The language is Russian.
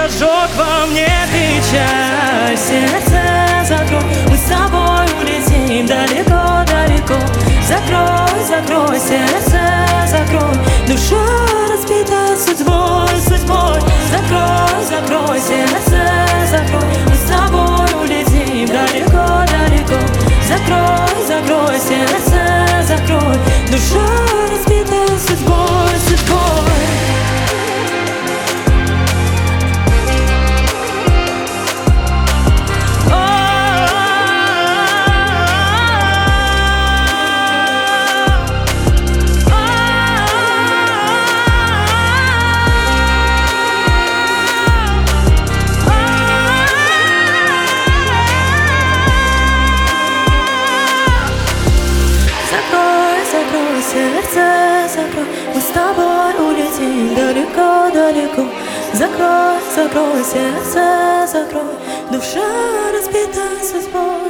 зажег во мне печаль. Сердце закрой, мы с тобой улетим далеко-далеко. Закрой, закрой, сердце закрой, душа разбита судьбой. Закрой, закрой, сердце закрой, мы с тобой улетим далеко-далеко. Закрой, закрой, сердце закрой, душа разбита судьбой. Сердце закрой, мы с тобой улетим далеко-далеко. Закрой, закрой, сердце закрой, душа разбита судьбой.